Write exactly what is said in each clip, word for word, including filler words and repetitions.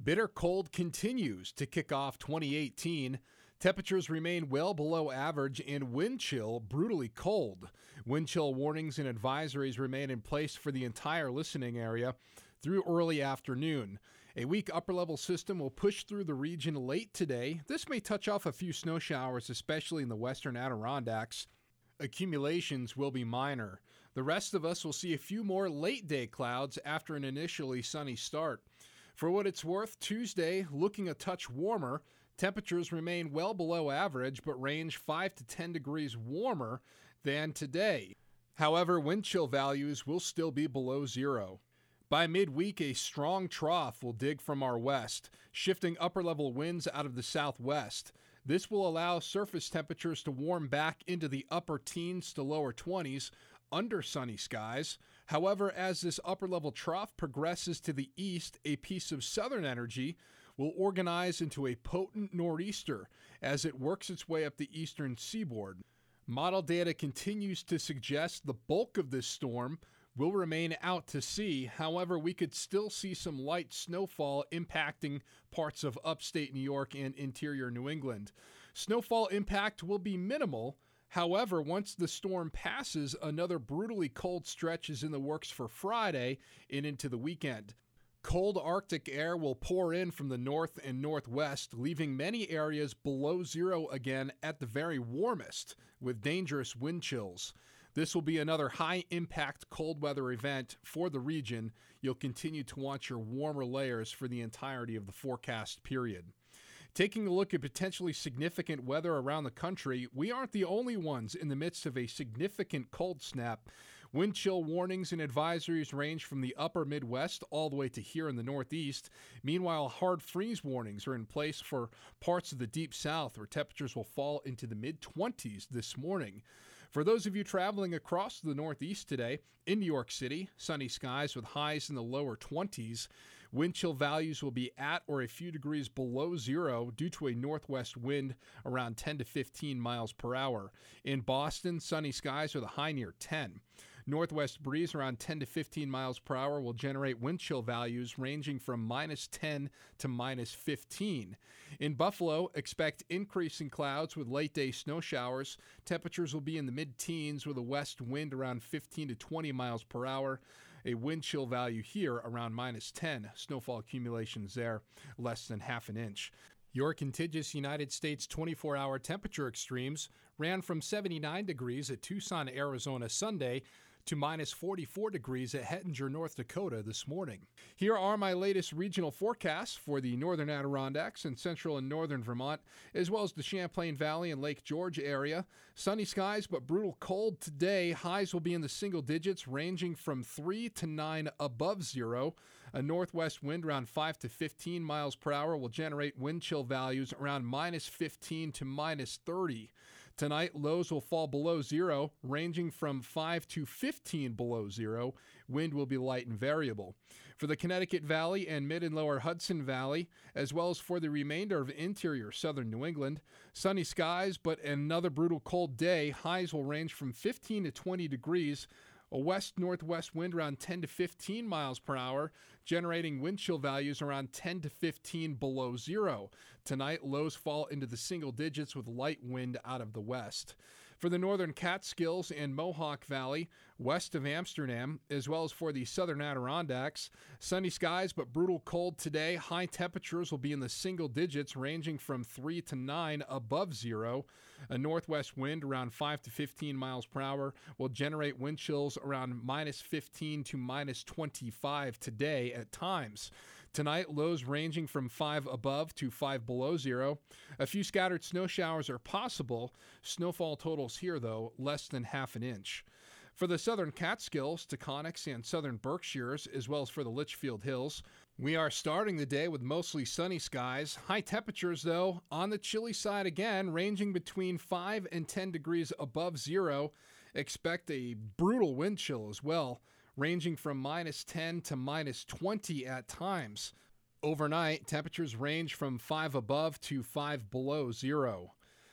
Bitter cold continues to kick off twenty eighteen. Temperatures remain well below average and wind chill brutally cold. Wind chill warnings and advisories remain in place for the entire listening area through early afternoon. A weak upper-level system will push through the region late today. This may touch off a few snow showers, especially in the western Adirondacks. Accumulations will be minor. The rest of us will see a few more late-day clouds after an initially sunny start. For what it's worth, Tuesday looking a touch warmer. Temperatures remain well below average, but range five to ten degrees warmer than today. However, wind chill values will still be below zero. By midweek, a strong trough will dig from our west, shifting upper-level winds out of the southwest. This will allow surface temperatures to warm back into the upper teens to lower twenties under sunny skies. However, as this upper-level trough progresses to the east, a piece of southern energy will organize into a potent nor'easter as it works its way up the eastern seaboard. Model data continues to suggest the bulk of this storm will remain out to sea. However, we could still see some light snowfall impacting parts of upstate New York and interior New England. Snowfall impact will be minimal. However, once the storm passes, another brutally cold stretch is in the works for Friday and into the weekend. Cold Arctic air will pour in from the north and northwest, leaving many areas below zero again at the very warmest, with dangerous wind chills. This will be another high-impact cold weather event for the region. You'll continue to watch your warmer layers for the entirety of the forecast period. Taking a look at potentially significant weather around the country, we aren't the only ones in the midst of a significant cold snap. Wind chill warnings and advisories range from the upper Midwest all the way to here in the Northeast. Meanwhile, hard freeze warnings are in place for parts of the Deep South, where temperatures will fall into the mid-twenties this morning. For those of you traveling across the Northeast today, in New York City, sunny skies with highs in the lower twenties. Wind chill values will be at or a few degrees below zero due to a northwest wind around ten to fifteen miles per hour. In Boston, sunny skies with a high near ten. Northwest breeze around ten to fifteen miles per hour will generate wind chill values ranging from minus ten to minus fifteen. In Buffalo, expect increasing clouds with late-day snow showers. Temperatures will be in the mid-teens with a west wind around fifteen to twenty miles per hour. A wind chill value here around minus ten. Snowfall accumulations there less than half an inch. Your contiguous United States twenty-four hour temperature extremes ran from seventy-nine degrees at Tucson, Arizona Sunday to minus forty-four degrees at Hettinger, North Dakota this morning. Here are my latest regional forecasts for the northern Adirondacks and central and northern Vermont, as well as the Champlain Valley and Lake George area. Sunny skies but brutal cold today. Highs will be in the single digits, ranging from three to nine above zero. A northwest wind around five to fifteen miles per hour will generate wind chill values around minus fifteen to minus thirty. Tonight, lows will fall below zero, ranging from five to fifteen below zero. Wind will be light and variable. For the Connecticut Valley and mid and lower Hudson Valley, as well as for the remainder of interior southern New England, sunny skies, but another brutal cold day. Highs will range from fifteen to twenty degrees. A west-northwest wind around ten to fifteen miles per hour, generating wind chill values around ten to fifteen below zero. Tonight, lows fall into the single digits with light wind out of the west. For the northern Catskills and Mohawk Valley, west of Amsterdam, as well as for the southern Adirondacks, sunny skies but brutal cold today. High temperatures will be in the single digits, ranging from three to nine above zero. A northwest wind around five to fifteen miles per hour will generate wind chills around minus fifteen to minus twenty-five today at times. Tonight, lows ranging from five above to five below zero. A few scattered snow showers are possible. Snowfall totals here, though, less than half an inch. For the southern Catskills, Taconics, and southern Berkshires, as well as for the Litchfield Hills, we are starting the day with mostly sunny skies. High temperatures, though, on the chilly side again, ranging between five and ten degrees above zero. Expect a brutal wind chill as well, ranging from minus ten to minus twenty at times. Overnight, temperatures range from five above to five below zero.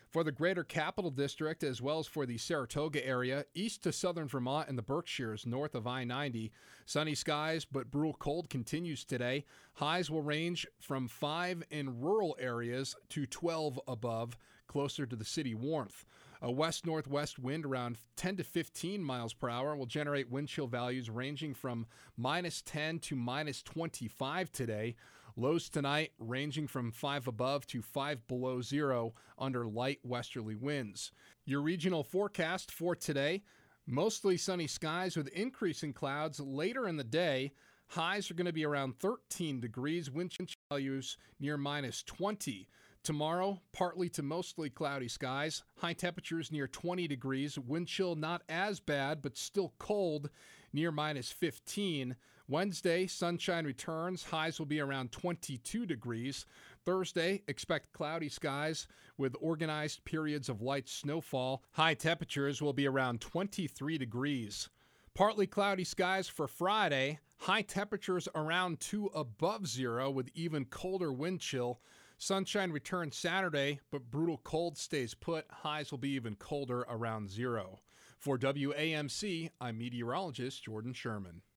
For the greater Capital District, as well as for the Saratoga area, east to southern Vermont and the Berkshires north of I ninety, sunny skies but brutal cold continues today. Highs will range from five in rural areas to twelve above, closer to the city warmth. A west-northwest wind around ten to fifteen miles per hour will generate wind chill values ranging from minus ten to minus twenty-five today. Lows tonight ranging from five above to five below zero under light westerly winds. Your regional forecast for today, mostly sunny skies with increasing clouds later in the day. Highs are going to be around thirteen degrees, wind chill values near minus twenty. Tomorrow, partly to mostly cloudy skies, high temperatures near twenty degrees, wind chill not as bad but still cold near minus fifteen. Wednesday, sunshine returns, highs will be around twenty-two degrees. Thursday, expect cloudy skies with organized periods of light snowfall. High temperatures will be around twenty-three degrees. Partly cloudy skies for Friday, high temperatures around two above zero with even colder wind chill. Sunshine returns Saturday, but brutal cold stays put. Highs will be even colder around zero. For W A M C, I'm meteorologist Jordan Sherman.